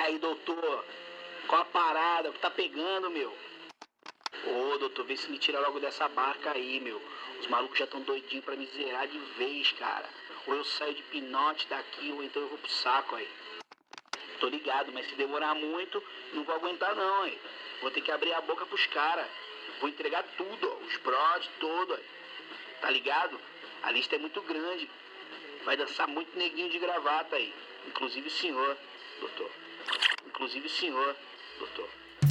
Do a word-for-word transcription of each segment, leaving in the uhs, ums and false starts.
aí, doutor? Qual a parada? O que tá pegando, meu? Ô, doutor, vê se me tira logo dessa barca aí, meu. Os malucos já tão doidinhos pra me zerar de vez, cara. Ou eu saio de pinote daqui, ou então eu vou pro saco aí. Tô ligado, mas se demorar muito, não vou aguentar não, aí. Vou ter que abrir a boca pros caras. Vou entregar tudo, ó, os brodes, todo, aí. Tá ligado? A lista é muito grande. Vai dançar muito neguinho de gravata aí. Inclusive o senhor, doutor. Inclusive o senhor, doutor.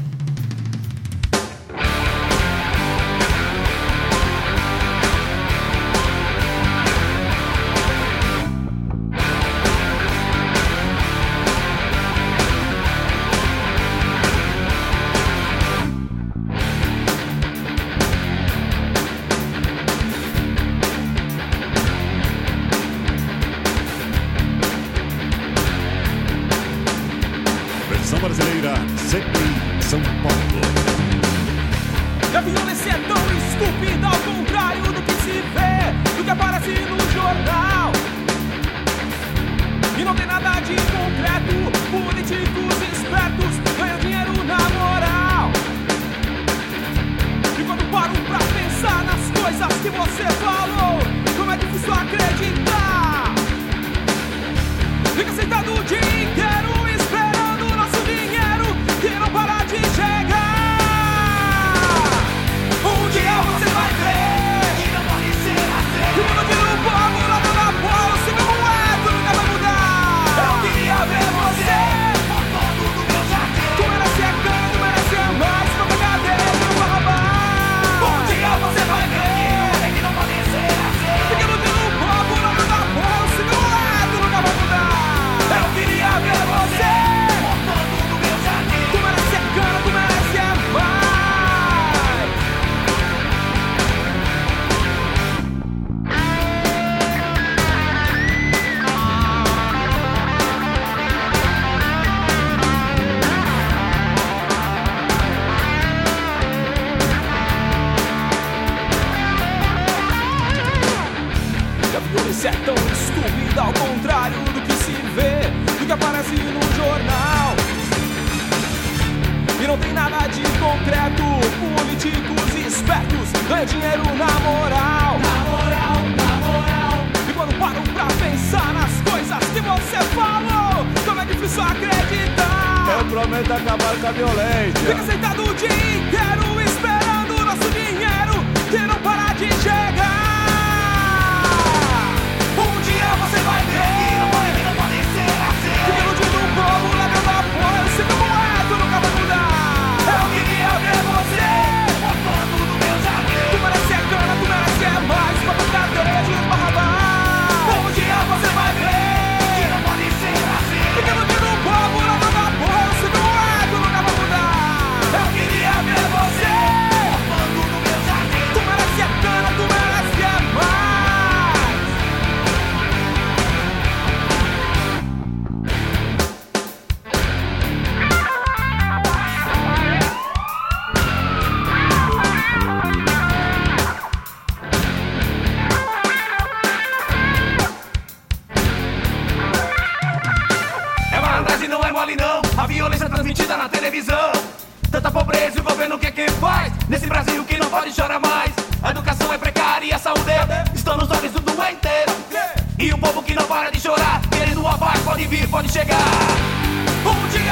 Brasileira, sempre em São Paulo. A violência é tão estúpida, ao contrário do que se vê, do que aparece no jornal. E não tem nada de concreto, políticos espertos ganham dinheiro na moral. E quando param pra pensar nas coisas que você falou, como é difícil acreditar. Fica sentado o dia inteiro que não para de chegar. Um dia você vai ver que não pode ser assim. Que o mundo tira um pouco lá da bolsa e como é, tu nunca vai mudar. Eu queria ver você por todo do meu jardim. Tu merece a cana, tu merece a mais, pra cadeira, tu não vai roubar. Um dia você vai ver que não pode ser assim. Que o mundo tira um pouco lá da bolsa e como é, tu nunca vai mudar. Eu queria ver você por todo do meu jardim. Tu merece a cana, tu merece a mais. A violência é tão estúpida, ao contrário do que se vê, do que aparece no jornal. E não tem nada de concreto, políticos espertos ganham dinheiro na moral. Na moral, na moral. E quando param pra pensar nas coisas que você falou, como é difícil acreditar. Eu prometo acabar com a violência. Fica sentado o dia inteiro esperando o nosso dinheiro que não para de chegar. Um dia você vai ver que não pode, que não pode ser assim. Fica iludindo um povo lá dentro da força, como é, tu nunca vai mudar. Eu queria ver você roubando do meu jardim. Tu merece a cana, tu merece a mais, pra tocar cadeia de barrabás. Um dia você vai ver que não pode ser assim. Fica iludindo um povo lá dentro da força, como é, tu nunca vai mudar. Eu queria ver você roubando do meu jardim. Tu merece a cana, tu merece a mais. Não é mole não, a violência transmitida na televisão. Tanta pobreza e o governo que que faz? Nesse Brasil que não pode chorar mais. A educação é precária e a saúde estão nos olhos do doenteiro. E o povo que não para de chorar, querendo a paz, pode vir, pode chegar. Um dia